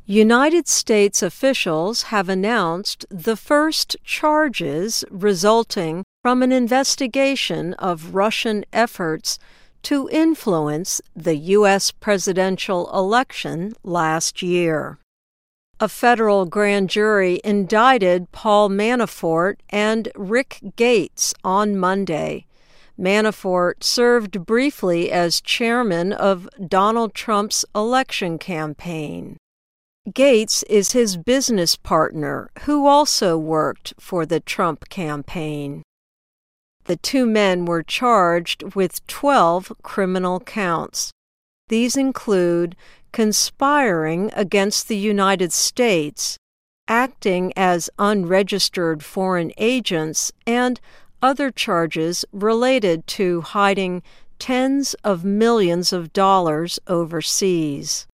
United States officials have announced the first charges resulting from an investigation of Russian efforts to influence the U.S. presidential election last year. A federal grand jury indicted Paul Manafort and Rick Gates on Monday. Manafort served briefly as chairman of Donald Trump's election campaign. Gates is his business partner, who also worked for the Trump campaign. The two men were charged with 12 criminal counts. These include conspiring against the United States, acting as unregistered foreign agents, and other charges related to hiding tens of millions of dollars overseas.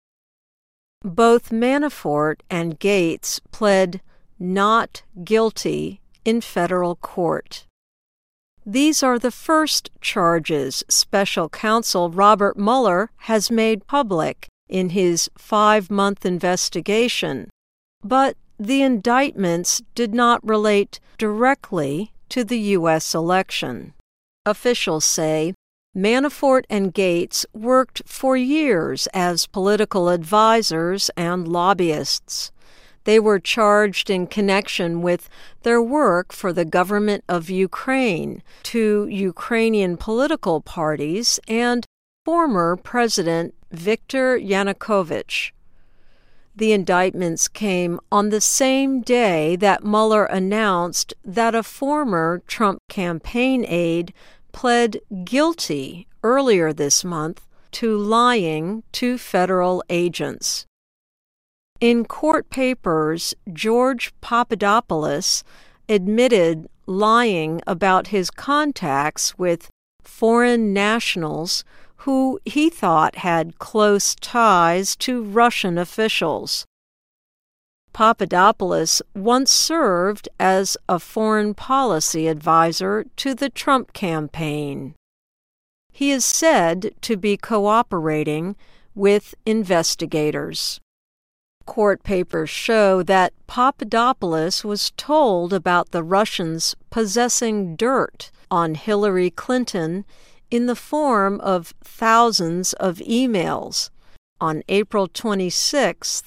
Both Manafort and Gates pled not guilty in federal court. These are the first charges Special Counsel Robert Mueller has made public in his 5-month investigation, but the indictments did not relate directly to the U.S. election. Officials say Manafort and Gates worked for years as political advisors and lobbyists. They were charged in connection with their work for the government of Ukraine, to Ukrainian political parties, and former President Viktor Yanukovych. The indictments came on the same day that Mueller announced that a former Trump campaign aide pled guilty earlier this month to lying to federal agents. In court papers, George Papadopoulos admitted lying about his contacts with foreign nationals who he thought had close ties to Russian officials. Papadopoulos once served as a foreign policy advisor to the Trump campaign. He is said to be cooperating with investigators. Court papers show that Papadopoulos was told about the Russians possessing dirt on Hillary Clinton in the form of thousands of emails on April 26,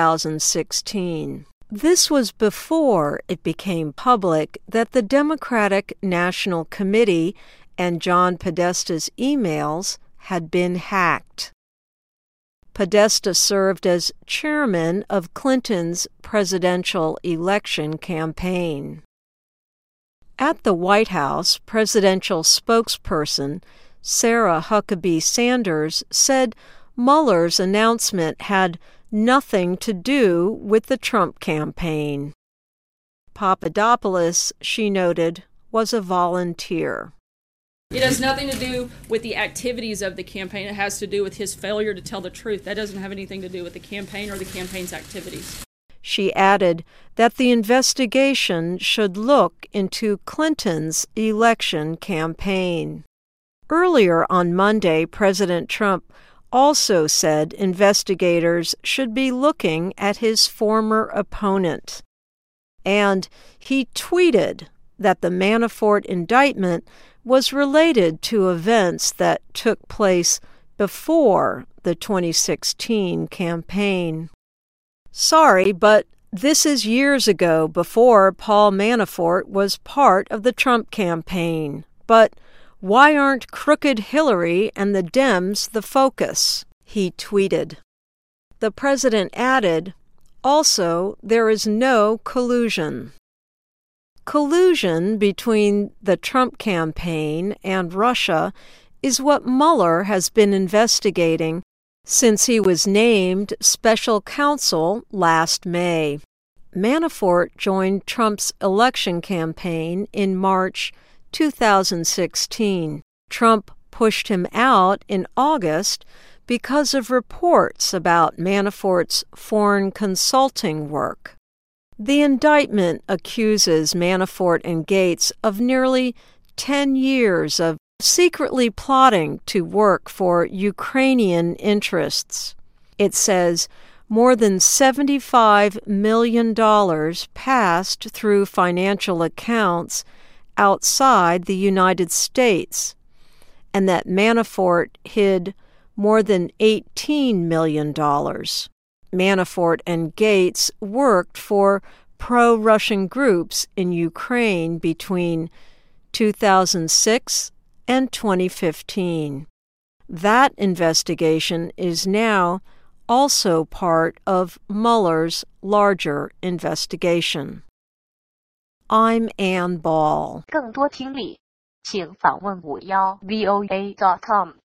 2016. This was before it became public that the Democratic National Committee and John Podesta's emails had been hacked. Podesta served as chairman of Clinton's presidential election campaign. At the White House, presidential spokesperson Sarah Huckabee Sanders said Mueller's announcement had nothing to do with the Trump campaign. Papadopoulos, she noted, was a volunteer. It has nothing to do with the activities of the campaign. It has to do with his failure to tell the truth. That doesn't have anything to do with the campaign or the campaign's activities. She added that the investigation should look into Clinton's election campaign. Earlier on Monday, President Trump also said investigators should be looking at his former opponent. And he tweeted that the Manafort indictment was related to events that took place before the 2016 campaign. Sorry, but this is years ago, before Paul Manafort was part of the Trump campaign. But why aren't crooked Hillary and the Dems the focus? He tweeted. The president added, also, there is no collusion. Collusion between the Trump campaign and Russia is what Mueller has been investigating since he was named special counsel last May. Manafort joined Trump's election campaign in March 2016. Trump pushed him out in August because of reports about Manafort's foreign consulting work. The indictment accuses Manafort and Gates of nearly 10 years of secretly plotting to work for Ukrainian interests. It says more than $75 million passed through financial accounts outside the United States, and that Manafort hid more than $18 million. Manafort and Gates worked for pro-Russian groups in Ukraine between 2006 and 2015. That investigation is now also part of Mueller's larger investigation. I'm Ann Ball. 更多听力，请访问51voa.com。